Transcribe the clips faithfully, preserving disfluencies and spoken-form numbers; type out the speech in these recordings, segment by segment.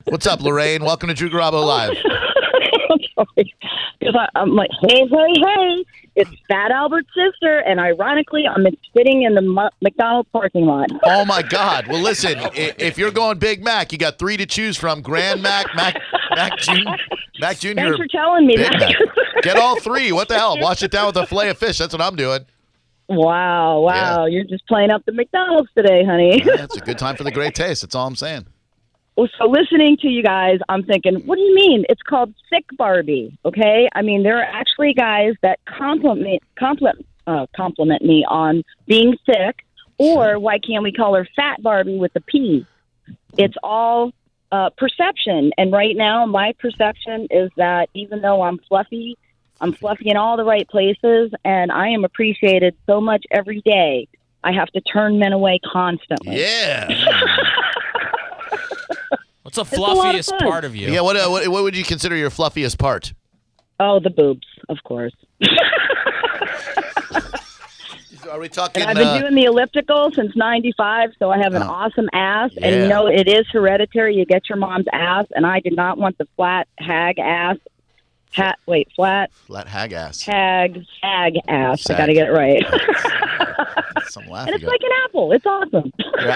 What's up, Lorraine? Welcome to Drew Garabo Live. I'm sorry. Because I'm like, hey, hey, hey. It's Fat Albert's sister, and ironically, I'm sitting in the Mo- McDonald's parking lot. Oh, my God. Well, listen, if you're going Big Mac, you got three to choose from. Grand Mac, Mac, Mac Junior Mac Junior Thanks for telling me Big that. Mac. Get all three. What the hell? Wash it down with a fillet of fish. That's what I'm doing. Wow, wow. Yeah. You're just playing up the McDonald's today, honey. Yeah, it's a good time for the great taste. That's all I'm saying. Well, so listening to you guys, I'm thinking, what do you mean? It's called Sick Barbie, okay? I mean, there are actually guys that compliment compliment uh, compliment me on being sick, or why can't we call her Fat Barbie with a P? It's all uh, perception, and right now, my perception is that even though I'm fluffy, I'm fluffy in all the right places, and I am appreciated so much every day. I have to turn men away constantly. Yeah. What's the It's a lot of fluffiest fun. part of you? Yeah, what, uh, what what would you consider your fluffiest part? Oh, the boobs, of course. Are we talking? And I've been uh, doing the elliptical since ninety-five, so I have an Oh. awesome ass. Yeah. And, you know, it is hereditary. You get your mom's ass, and I did not want the flat hag ass. Ha- wait, flat flat hag ass. hag, sag ass. Sag. I got to get it right. Some and laughing. it's like an apple. It's awesome. Yeah.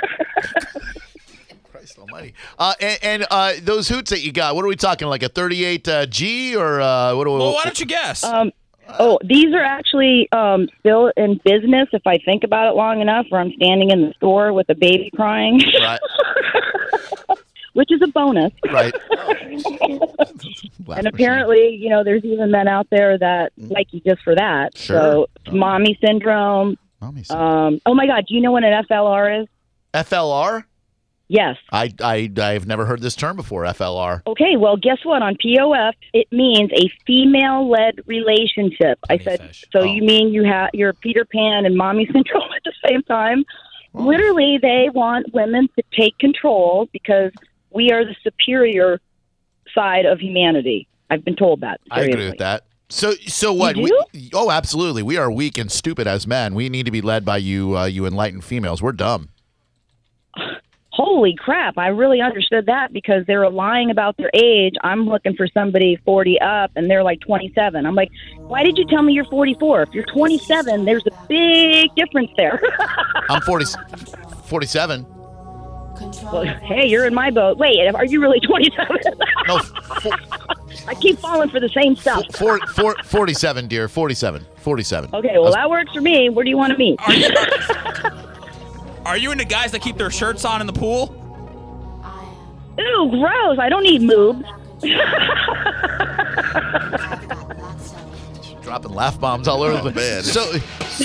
Christ almighty. Uh, and and uh, those hoots that you got, what are we talking, like a thirty-eight uh, G or uh, what do we... Well, why don't you guess? Um, oh, these are actually um, still in business if I think about it long enough, where I'm standing in the store with a baby crying, Right. which is a bonus. Right. And apparently, you know, there's even men out there that like you just for that. Sure. So, Oh. mommy syndrome. Mommy Um, oh, my God. Do you know what an F L R is? F L R? Yes. I, I, I've never heard this term before, F L R. Okay, well, guess what? On P O F, it means a female-led relationship. I Funny said, fish. so Oh. you mean you have you're Peter Pan and mommy syndrome at the same time? Oh. Literally, they want women to take control because we are the superior side of humanity. I've been told that. I agree seriously. with that. So, so what? You We, oh, absolutely. We are weak and stupid as men. We need to be led by you, uh, you enlightened females. We're dumb. Holy crap, I really understood that because they were lying about their age. I'm looking for somebody forty up, and they're like twenty-seven. I'm like, why did you tell me you're forty-four? If you're twenty-seven, there's a big difference there. I'm forty, forty-seven. Well, hey, you're in my boat. Wait, are you really twenty-seven? No, four, I keep falling for the same stuff. four, four, forty-seven, dear. forty-seven. forty-seven. Okay, well, that works for me. Where do you want to meet? Are you, are you into guys that keep their shirts on in the pool? Ooh, gross. I don't need moobs. Dropping laugh bombs all over the bed. So,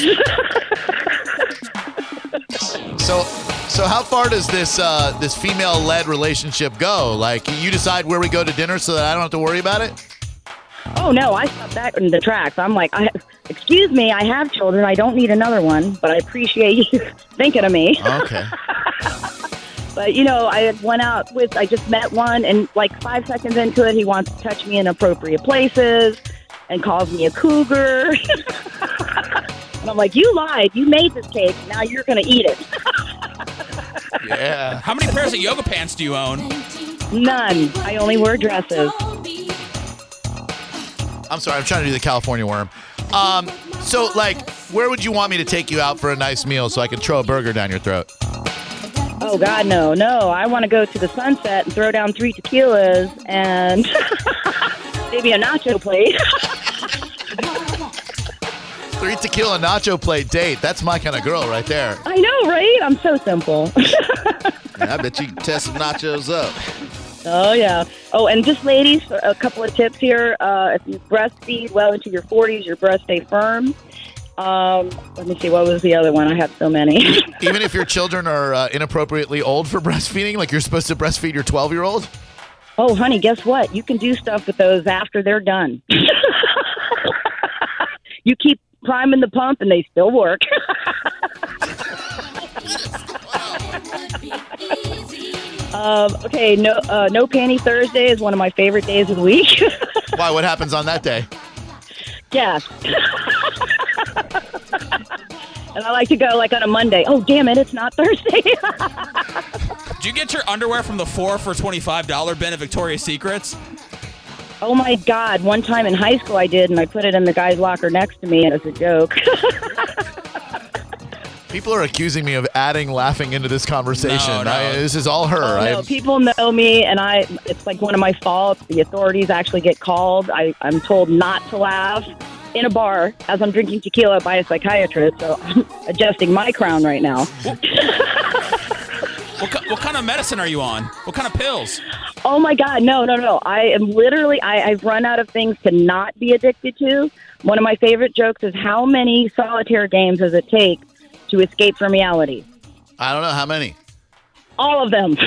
so, so, how far does this uh, this female-led relationship go? Like, you decide where we go to dinner so that I don't have to worry about it? Oh, no, I stopped that in the tracks. I'm like, I, excuse me, I have children. I don't need another one, but I appreciate you thinking of me. Okay. But, you know, I went out with, I just met one, and like five seconds into it, he wants to touch me in appropriate places and calls me a cougar. And I'm like, you lied. You made this cake. Now you're going to eat it. Yeah. How many pairs of yoga pants do you own? None. I only wear dresses. I'm sorry. I'm trying to do the California worm. Um. So, like, where would you want me to take you out for a nice meal so I can throw a burger down your throat? Oh, God, no, no. I want to go to the Sunset and throw down three tequilas and maybe a nacho plate. Three tequila nacho plate date. That's my kind of girl right there. I know, right? I'm so simple. Yeah, I bet you can test some nachos up. Oh, yeah. Oh, and just ladies, a couple of tips here. Uh, if you breastfeed well into your forties, your breasts stay firm. Um, let me see. What was the other one? I have so many. Even if your children are uh, inappropriately old for breastfeeding, like you're supposed to breastfeed your twelve-year-old? Oh, honey, guess what? You can do stuff with those after they're done. You keep priming the pump, and they still work. um, okay, no, uh, no panty Thursday is one of my favorite days of the week. Why? What happens on that day? Yes. And I like to go like on a Monday. Oh, damn it, it's not Thursday. Did you get your underwear from the four for twenty-five dollars bin at Victoria's Secrets? Oh, my God. One time in high school I did, and I put it in the guy's locker next to me as a joke. People are accusing me of adding laughing into this conversation. No, no. I, this is all her. Oh, I no, people know me, and I. It's like one of my faults. The authorities actually get called. I, I'm told not to laugh in a bar as I'm drinking tequila by a psychiatrist, so I'm adjusting my crown right now. What, what kind of medicine are you on? What kind of pills? Oh, my God. No, no, no. I am literally, I, I've run out of things to not be addicted to. One of my favorite jokes is how many solitaire games does it take to escape from reality? I don't know how many. All of them.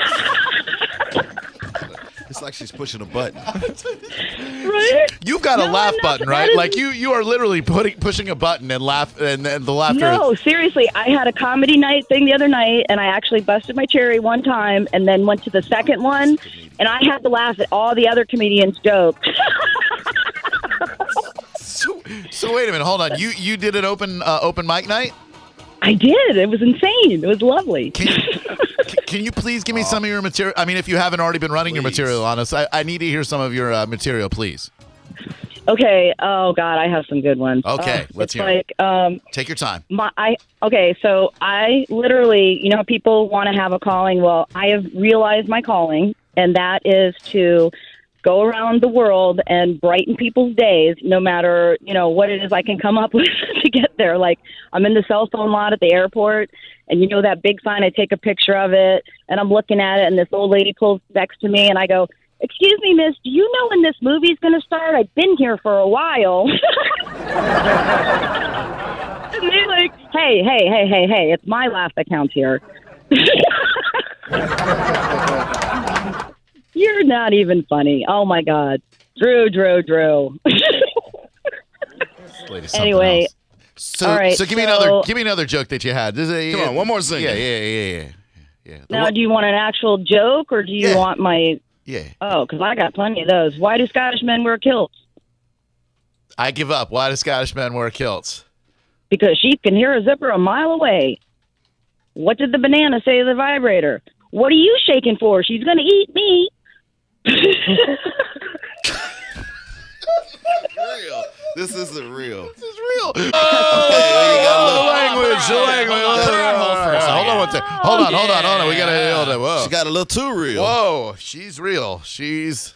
It's like she's pushing a button. Right? You've got a No, laugh I'm not- button, that right? is- Like you, you are literally putting, pushing a button and laugh, and, and the laughter. No, is, seriously. I had a comedy night thing the other night, and I actually busted my cherry one time and then went to the second one, and I had to laugh at all the other comedians' jokes. so, so wait a minute, hold on. You, you did an open, uh, open mic night. I did. It was insane. It was lovely. Can you, can- can you please give me some of your material? I mean, if you haven't already been running your Please. material on us, I, I need to hear some of your uh, material, please. Okay. Oh, God, I have some good ones. Okay, Uh, let's it's hear it. like, um, Take your time. My, I okay, so I literally, you know, people want to have a calling. Well, I have realized my calling, and that is to go around the world and brighten people's days, no matter, you know, what it is I can come up with to get there. Like, I'm in the cell phone lot at the airport, and you know that big sign, I take a picture of it, and I'm looking at it, and this old lady pulls next to me, and I go, "Excuse me, miss, do you know when this movie's going to start? I've been here for a while." And they're like, hey, hey, hey, hey, hey, it's my laugh that counts here. You're not even funny. Oh, my God. Drew, Drew, Drew. Lady, something Anyway, else. So, all right, so give me so- another, give me another joke that you had. This is- Come on, one more zinger. Yeah, yeah, yeah, yeah, yeah. The now, one- do you want an actual joke, or do you Yeah. want my... yeah. Oh, because I got plenty of those. Why do Scottish men wear kilts? I give up. Why do Scottish men wear kilts? Because sheep can hear a zipper a mile away. What did the banana say to the vibrator? What are you shaking for? She's going to eat me. Real. This isn't real. This is real. Okay, Oh, the you language, the language. Hold on, hold on, hold on for a second. Hold on one second. Hold on, hold on, hold on. We gotta hold on. Whoa. She got a little too real. Whoa, she's real. She's.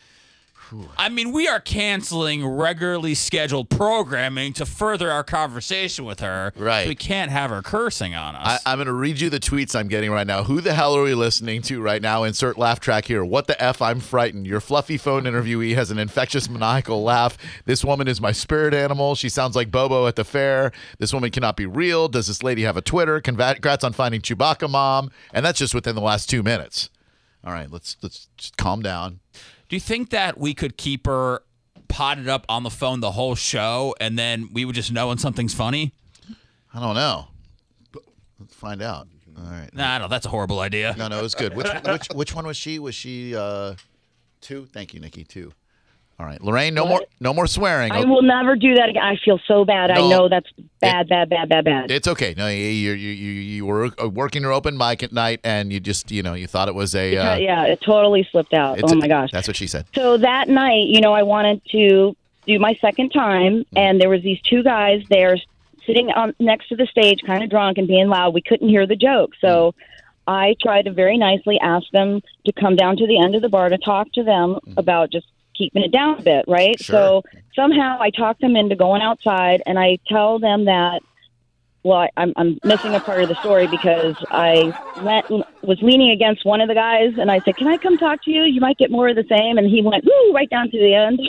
I mean, we are canceling regularly scheduled programming to further our conversation with her. Right. We can't have her cursing on I, us. I'm going to read you the tweets I'm getting right now. Who the hell are we listening to right now? Insert laugh track here. What the F? I'm frightened. Your fluffy phone interviewee has an infectious maniacal laugh. This woman is my spirit animal. She sounds like Bobo at the fair. This woman cannot be real. Does this lady have a Twitter? Congrats on finding Chewbacca Mom. And that's just within the last two minutes. All right, let's let's just calm down. Do you think that we could keep her potted up on the phone the whole show, and then we would just know when something's funny? I don't know. But let's find out. All right. Nah, no, that's a horrible idea. No, no, it was good. Which which which one was she? Was she uh, two? Thank you, Nikki. Two. All right, Lorraine. No more no more swearing. I will never do that again. I feel so bad. I No. know that's bad, bad, bad, bad, bad. It's okay. No, you you you you you were working your open mic at night, and you just you know you thought it was a. Uh, yeah, it totally slipped out. it's Oh, a- my gosh. That's what she said. So that night, you know, I wanted to do my second time, and there was these two guys there sitting on next to the stage, kind of drunk and being loud. We couldn't hear the joke, so I tried to very nicely ask them to come down to the end of the bar to talk to them about just keeping it down a bit, right? Sure. So somehow I talked them into going outside, and I tell them that. Well, I, I'm I'm missing a part of the story because I went, was leaning against one of the guys, and I said, "Can I come talk to you? You might get more of the same." And he went, "Woo!" right down to the end.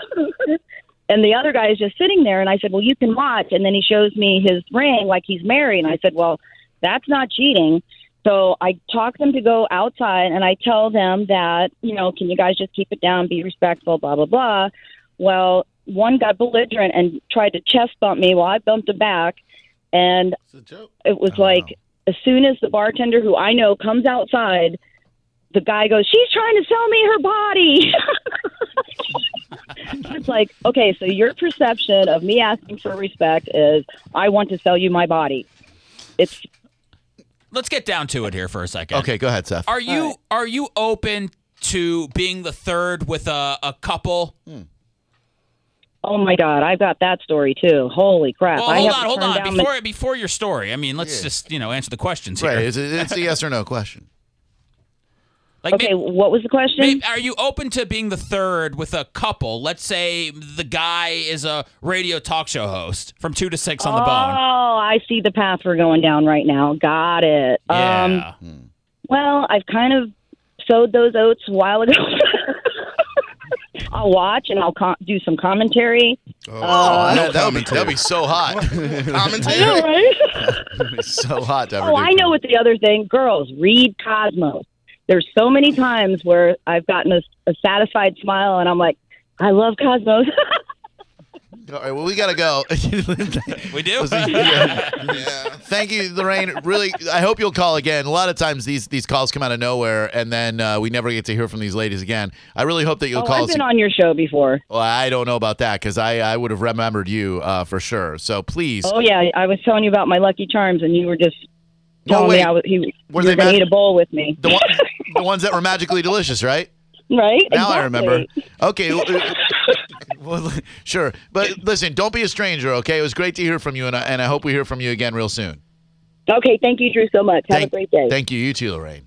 And the other guy is just sitting there, and I said, "Well, you can watch." And then he shows me his ring, like he's married, and I said, "Well, that's not cheating." So I talk them to go outside, and I tell them that, you know, can you guys just keep it down, be respectful, blah blah blah. Well, one got belligerent and tried to chest bump me while I bumped him back. And It's a joke. it was Oh, like, wow. as soon as the bartender, who I know, comes outside, the guy goes, "She's trying to sell me her body." It's like, okay, so your perception of me asking for respect is I want to sell you my body. It's Let's get down to it here for a second. Okay, go ahead, Seth. Are you All right. are you open to being the third with a, a couple? Hmm. Oh my God, I've got that story too. Holy crap! Well, I hold have on, to hold turn on. down Before before your story, I mean, let's Yeah. just you know answer the questions here. Right, it's a, it's a yes or no question. Like, okay, may- what was the question? may- are you open to being the third with a couple? Let's say the guy is a radio talk show host from two to six on the oh, bone. I see the path we're going down right now. Got it. Yeah. Um, well, I've kind of sowed those oats a while ago. I'll watch and I'll com- do some commentary. Oh, Uh, that, that would be, that'd be so hot. Commentary. I know, right? That'd be so hot to ever Oh, do. I know what the other thing. Girls, read Cosmos. There's so many times where I've gotten a, a satisfied smile and I'm like, I love Cosmos. All right, well, we got to go. We do? Yeah. Thank you, Lorraine. Really, I hope you'll call again. A lot of times these these calls come out of nowhere, and then uh, we never get to hear from these ladies again. I really hope that you'll oh, call I've us. been on your show before. Well, I don't know about that because I, I would have remembered you uh, for sure. So please. Oh, yeah. I was telling you about my Lucky Charms and you were just No, telling wait. me I was, he, you Were were they going to mag- eat a bowl with me. The, one, the ones that were magically delicious, right? Right? Now I Exactly. remember. Okay. well, uh, well, sure. But listen, don't be a stranger, okay? It was great to hear from you, and I, and I hope we hear from you again real soon. Okay. Thank you, Drew, so much. Have Thank, a great day. Thank you. You too, Lorraine.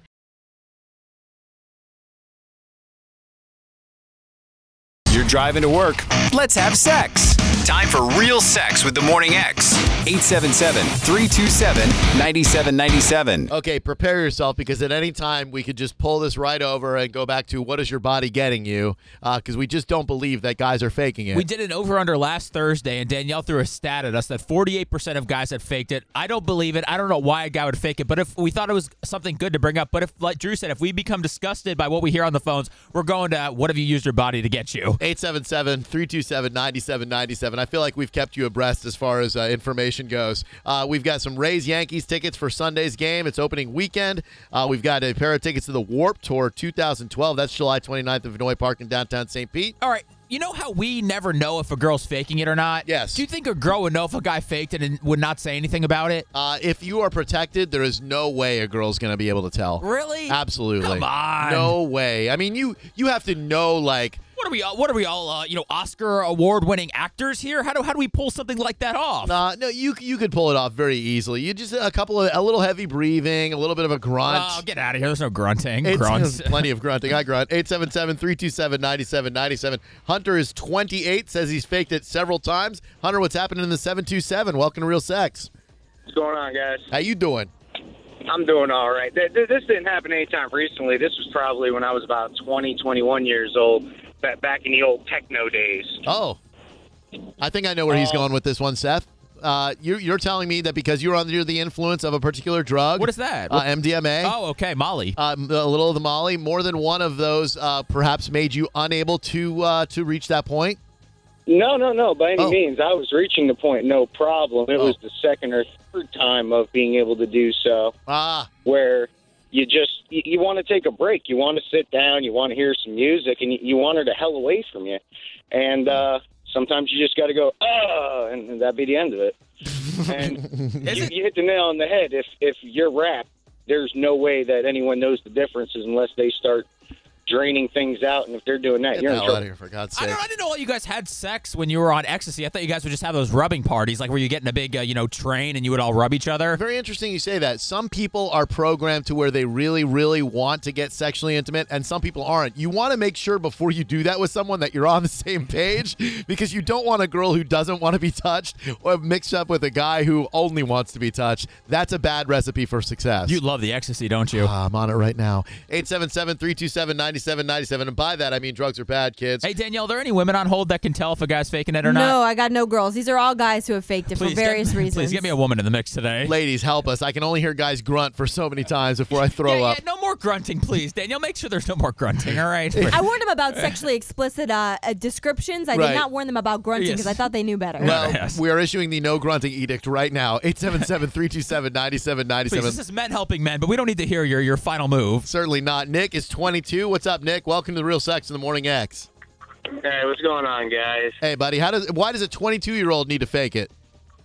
You're driving to work. Let's have sex. Time for Real Sex with the Morning X. eight seven seven, three two seven, nine seven nine seven. Okay, prepare yourself because at any time we could just pull this right over and go back to what is your body getting you? Because we just don't believe that guys are faking it. We did an over-under last Thursday, and Danielle threw a stat at us that forty-eight percent of guys had faked it. I don't believe it. I don't know why a guy would fake it, but if we thought it was something good to bring up, but if, like Drew said, if we become disgusted by what we hear on the phones, we're going to, what have you used your body to get you? eight seven seven, three two seven, nine seven nine seven. I feel like we've kept you abreast as far as uh, information goes. Uh, we've got some Rays Yankees tickets for Sunday's game. It's opening weekend. Uh, we've got a pair of tickets to the Warp Tour two thousand twelve. That's July twenty-ninth at Vinoy Park in downtown Saint Pete. All right. You know how we never know if a girl's faking it or not? Yes. Do you think a girl would know if a guy faked it and would not say anything about it? Uh, if you are protected, there is no way a girl's going to be able to tell. Really? Absolutely. Come on. No way. I mean, you you have to know, like, What are we? all- What are we all? Uh, you know, Oscar award-winning actors here? How do how do we pull something like that off? Uh, no, you you could pull it off very easily. You just a couple of a little heavy breathing, a little bit of a grunt. Oh, get out of here! There's no grunting. It's- Grunts. plenty of grunting. I grunt. eight seven seven, three two seven, nine seven nine seven. Hunter is twenty-eight, says he's faked it several times. Hunter, what's happening in the seven two seven? Welcome to Real Sex. What's going on, guys? How you doing? I'm doing all right. Th- th- This didn't happen anytime recently. This was probably when I was about twenty, twenty-one years old, ba- back in the old techno days. Oh, I think I know where he's Uh, going with this one, Seth. Uh, you're, you're telling me that because you're under the influence of a particular drug. What is that? Uh, M D M A. Oh, okay, Molly. Uh, a little of the Molly. More than one of those uh, perhaps made you unable to uh, to reach that point. No, no, no, by any Oh. means. I was reaching the point, no problem. It Oh. was the second or third time of being able to do so Ah, where you just, you, you want to take a break. You want to sit down. You want to hear some music, and you, you want her to hell away from you. And uh, sometimes you just got to go, ah, and, and that'd be the end of it. And Is you, it- you hit the nail on the head. If if you're rap, there's no way that anyone knows the differences unless they start draining things out. And if they're doing that, get you're the in hell trouble. out of here, for God's I, sake. don't, I didn't know all you guys had sex when you were on ecstasy. I thought you guys would just have those rubbing parties, like where you get in a big, uh, you know, train and you would all rub each other. Very interesting you say that. Some people are programmed to where they really, really want to get sexually intimate, and some people aren't. You want to make sure before you do that with someone that you're on the same page, because you don't want a girl who doesn't want to be touched or mixed up with a guy who only wants to be touched. That's a bad recipe for success. You love the ecstasy, don't you? Ah, I'm on it right now. eight seven seven, three two seven, nine seven nine seven. And by that, I mean drugs are bad, kids. Hey, Danielle, are there any women on hold that can tell if a guy's faking it or No, not? I got no girls. These are all guys who have faked it Please for various get, reasons. Please get me a woman in the mix today. Ladies, help us. I can only hear guys grunt for so many times before I throw yeah, up. yeah, no more grunting, please. Danielle, make sure there's no more grunting, all right? I warned them about sexually explicit uh, uh, descriptions. I Right. did not warn them about grunting because Yes. I thought they knew better. Well, Yes. we are issuing the no grunting edict right now. eight seven seven, three two seven, nine seven nine Please, seven. this is men helping men, but we don't need to hear your, your final move. Certainly not. Nick is twenty-two. What's up, Nick? Welcome to the Real Sex in the Morning X. Hey, what's going on, guys? Hey, buddy, how does why does a twenty-two-year-old need to fake it?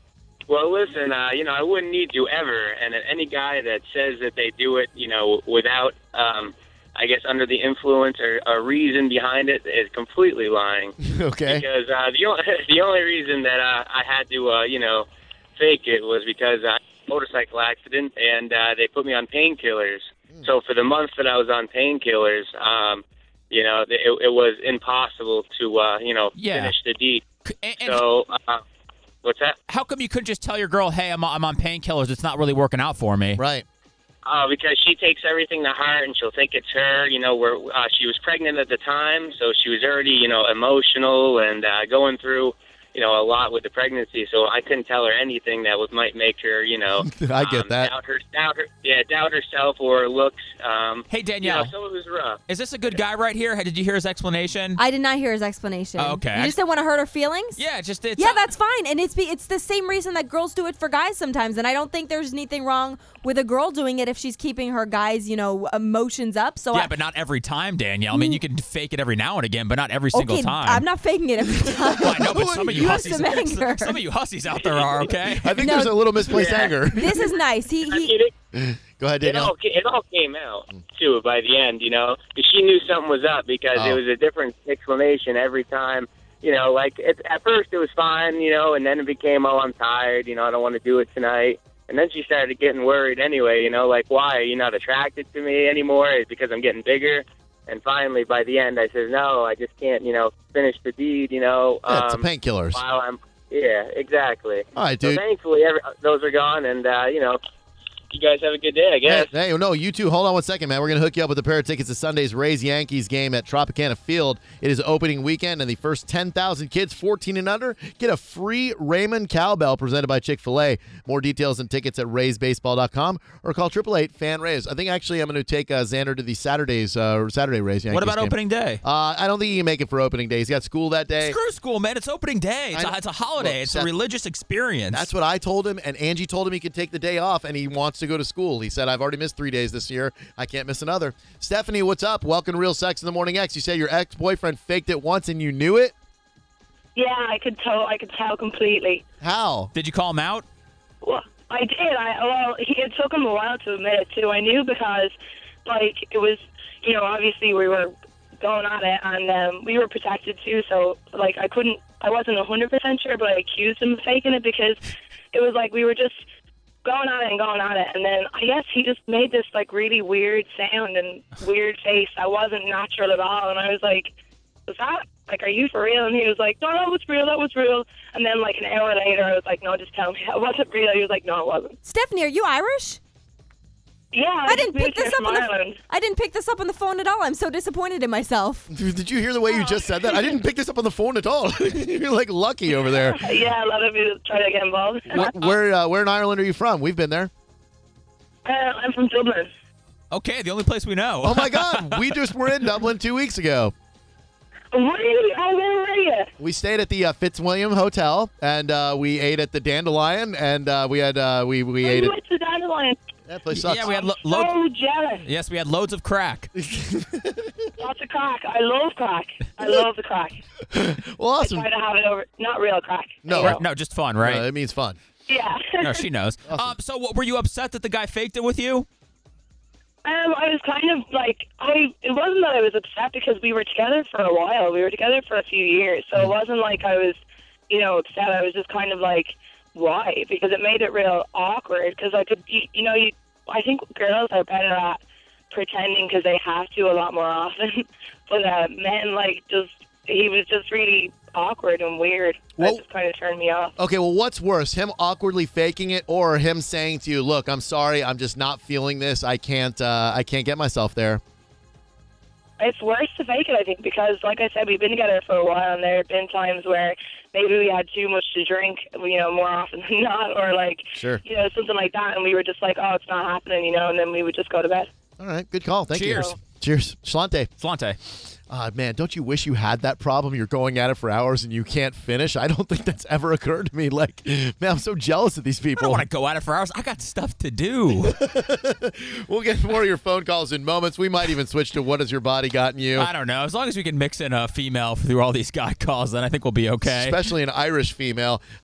Well, listen, uh, you know, I wouldn't need to ever, and any guy that says that they do it, you know, without, um, I guess, under the influence or a reason behind it is completely lying. Okay. Because uh, the, only, the only reason that uh, I had to, uh, you know, fake it was because I had a motorcycle accident, and uh, they put me on painkillers. Mm. So for the month that I was on painkillers, um, you know, it, it was impossible to, uh, you know, Yeah. finish the deed. And, and So... Uh, What's that? how come you couldn't just tell your girl, hey, I'm, I'm on painkillers. It's not really working out for me. Right. Oh, because she takes everything to heart, and she'll think it's her. You know, where uh, she was pregnant at the time, so she was already, you know, emotional and uh, going through, you know, a lot with the pregnancy. So I couldn't tell her anything that would might make her, you know, I get um, that. doubt her, doubt her, yeah, doubt herself or her looks. Um, Hey, Danielle. You know, so it was rough. Is this a good guy right here? Did you hear his explanation? I did not hear his explanation. Oh, okay. You I- just didn't want to hurt her feelings? yeah, just it's Yeah, that's fine. And it's be, it's the same reason that girls do it for guys sometimes. And I don't think there's anything wrong with a girl doing it if she's keeping her guys, you know, emotions up. So yeah, I, but not every time, Danielle. I mean, you can fake it every now and again, but not every single okay, time. I'm not faking it every time. Well, I know, but some of you, You have hussies, some anger. some of you hussies out there are okay. I think No. there's a little misplaced Yeah. anger. This is nice. He, I he mean, it, Go ahead, it Danielle. all ca- it all came out too by the end, you know. 'Cause she knew something was up because Oh. it was a different explanation every time. You know, like it, at first it was fine, you know, and then it became, oh, I'm tired, you know, I don't want to do it tonight. And then she started getting worried anyway, you know, like, why are you not attracted to me anymore? Is it because I'm getting bigger? And finally, by the end, I said, no, I just can't, you know, finish the deed, you know. Yeah, it's the um, painkillers. while I'm, yeah, exactly. All right, So dude. thankfully, every, those are gone, and uh, you know, you guys have a good day, I guess. Hey, hey, no, you two, hold on one second, man. We're going to hook you up with a pair of tickets to Sunday's Rays Yankees game at Tropicana Field. It is opening weekend, and the first ten thousand kids fourteen and under get a free Raymond cowbell presented by Chick-fil-A. More details and tickets at rays baseball dot com or call eight eight eight fan rays. I think actually I'm going to take uh, Xander to the Saturday's uh, Saturday Rays Yankees What about game. opening day? Uh, I don't think he can make it for opening day. He's got school that day. Screw school, man. It's opening day. It's, I- a, it's a holiday. Look, it's that- a religious experience. That's what I told him, and Angie told him he could take the day off, and he wants to go to school. He said, I've already missed three days this year. I can't miss another. Stephanie, what's up? Welcome to Real Sex in the Morning X. You said your ex-boyfriend faked it once, and you knew it? Yeah, I could tell. I could tell completely. How? Did you call him out? Well, I did. I well, he, it took him a while to admit it too. I knew because, like, it was, you know, obviously we were going at it, and um, we were protected too. So, like, I couldn't. I wasn't a hundred percent sure, but I accused him of faking it because it was like we were just going at it and going at it, and then I guess he just made this like really weird sound and weird face that wasn't natural at all, and I was like, was that, like, are you for real? And he was like, no, that was real, that was real. And then like an hour later I was like, no, just tell me that wasn't real. He was like, no, it wasn't. Stephanie, are you Irish? Yeah, I didn't moved pick this here up from on the Ireland. I didn't pick this up on the phone at all. I'm so disappointed in myself. Dude, did you hear the way you just said that? I didn't pick this up on the phone at all. You're like lucky over there. Yeah, a lot of you try to get involved. Where, where, uh, where in Ireland are you from? We've been there. uh, I'm from Dublin. Okay, the only place we know. Oh, my God. We just were in Dublin two weeks ago. Really? Oh, where were you? We stayed at the uh, Fitzwilliam Hotel, and uh, we ate at the Dandelion, and uh, we had uh, we we Oh, ate you it. went to Dandelion. That place sucks. Yeah, we had lo- So loads. jealous. Yes, we had loads of crack. Lots of crack. I love crack. I love the crack. Well, awesome. I try to have it over. Not real crack. No, You know? No, just fun, right? No, it means fun. Yeah. No, she knows. Um, so, what, were you upset that the guy faked it with you? Um, I was kind of like, I. It wasn't that I was upset because we were together for a while. We were together for a few years, so it wasn't like I was, you know, upset. I was just kind of like, why? Because it made it real awkward. Because I could, you, you know, you. I think girls are better at pretending because they have to a lot more often. But uh, men, like, just he was just really awkward and weird. Well- That just kind of turned me off. Okay, well, what's worse, him awkwardly faking it, or him saying to you, "Look, I'm sorry, I'm just not feeling this. I can't, uh, I can't get myself there." It's worse to fake it, I think, because, like I said, we've been together for a while, and there have been times where maybe we had too much to drink, you know, more often than not, or, like, Sure. you know, something like that, and we were just like, oh, it's not happening, you know, and then we would just go to bed. All right, good call. Thank Cheers. you. Cheers. Shlante. Slante. Uh, man, don't you wish you had that problem? You're going at it for hours and you can't finish. I don't think that's ever occurred to me. Like, man, I'm so jealous of these I people. don't want to go at it for hours. I got stuff to do. We'll get more of your phone calls in moments. We might even switch to what has your body gotten you? I don't know. As long as we can mix in a female through all these guy calls, then I think we'll be okay. Especially an Irish female.